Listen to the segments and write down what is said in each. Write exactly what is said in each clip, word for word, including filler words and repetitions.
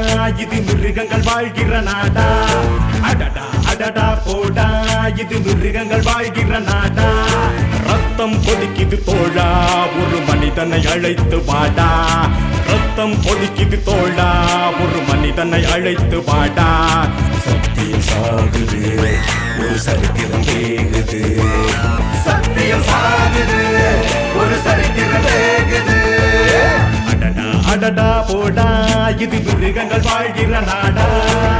இது மிருகங்கள் வாழ்கிற நாடா. அடடா அடடா போடா இது மிருகங்கள் வாழ்கிற நாடா. ரத்தம் கொதிக்குது தோழா ஒரு மனிதனை அழைத்து வாடா. ரத்தம் கொதிக்குது தோழா ஒரு மனிதனை அழைத்து வாடா. சத்தியம் சாகுது ஒரு சரித்திரம் வேகுது. சத்தியம் சாகுது ஒரு சரித்திரம் வேகுது. அடடா அடடா போடா இது மிருகங்கள் வாழ்கிற நாடா.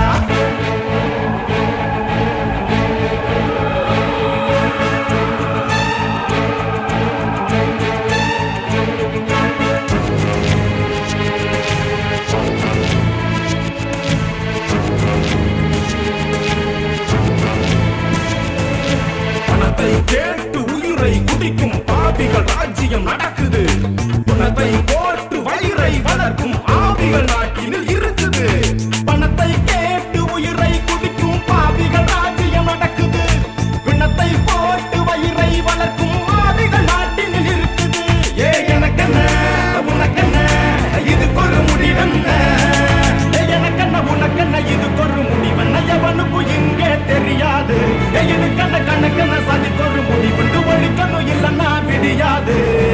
பணத்தை கேட்டு உயிரை குடிக்கும் பாவிகள் ராஜ்யம் நடக்குது. பணத்தை போட்டு வயிறை வளர்க்கும் ஆவிகள் நாட்டினில் இருக்குது. பணத்தை கேட்டு உயிரை குடிக்கும் பாவிகள் ராஜ்யம் நடக்குது. பிணத்தை போட்டு வயிறை வளர்க்கும் ஆவிகள் நாட்டினில் இருக்குது. ஏ எனக்கென்ன உனக்கென்ன இதுக்கு ஒரு முடிவென்ன. எனக்கென்ன உனக்கென்ன இதுக்கு ஒரு முடிவென்ன. எவனுக்கும் இங்கே தெரியாது. இதுக்கென்ன கணக்கென்ன சதிக்கு ஒரு முடிவுண்டு ஒழிக்கணும் இல்லைன்னா விடியாது.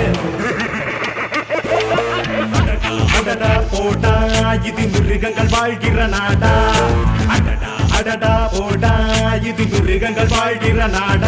அடடா போடா இது மிருகங்கள் வாழ்கிற நாடா. அடடா அடடா போடா இது மிருகங்கள் வாழ்கிற நாடா.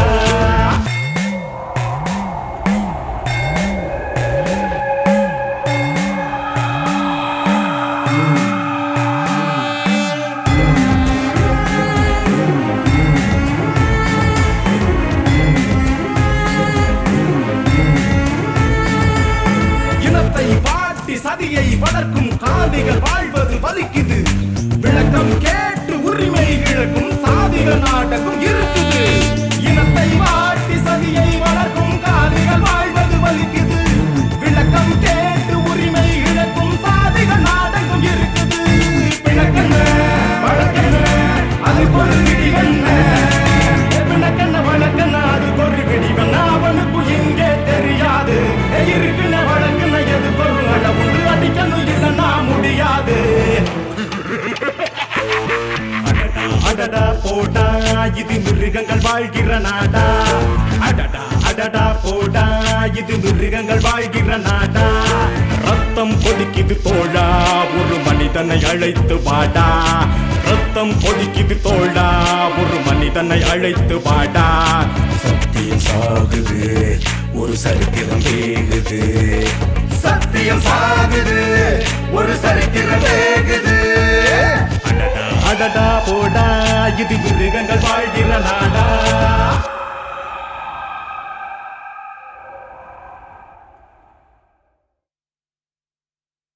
இனத்தை வாட்டி சதியை வளர்க்கும் காதிகள் வாழ்வது வலிக்குது. விளக்கம் கேட்டு உரிமை இழக்கும் சாதிகள் நாடகம் இருக்குது. இனத்தை வாட்டி சதியை வளர்க்கும் காதிகள் வாழ்வது வலிக்குது. விளக்கம் கேட்டு உரிமை இழக்கும் சாதிகள் நாடகம் இருக்குது. பிணக்கென்ன வழக்கென்ன அதுக்கு ஒரு விடிவென்ன. பிணக்கென்ன வழக்கென்ன அதுக்கு ஒரு விடிவென்ன. அவனுக்கு இங்கே தெரியாது. இருக்குன வழக்குன எதுக்கு ஒரு அளவுண்டு அடிக்கணும் இல்லைன்னா முடியாது. அடடா போடா இது மிருகங்கள் வாழ்கிற நாடா. அடடா அடடா போடா இது மிருகங்கள் வாழ்கிற நாடா. ரத்தம் கொதிக்குது தோழா ஒரு மனிதனை அழைத்து வாடா. ரத்தம் கொதிக்குது தோழா ஒரு மனிதனை அழைத்து வாடா. சத்தியம் சாகுது ஒரு சரித்திரம் வேகுது. சத்தியம் சாகுது ஒரு சரித்திரம் வேகுது. அடடா அடடா போடா இது மிருகங்கள் வாழ்கிற நாடா.